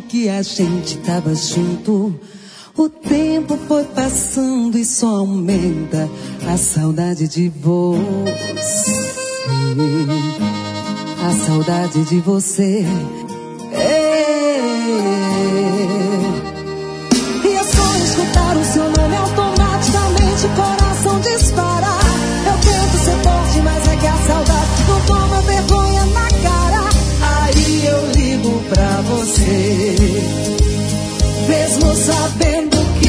que a gente tava junto. O tempo foi passando e só aumenta a saudade de você. A saudade de você. E é só escutar o seu nome automaticamente o coração dispara. Eu tento ser forte, mas é que a saudade não toma vergonha na cara. Aí eu ligo pra você, mesmo sabendo que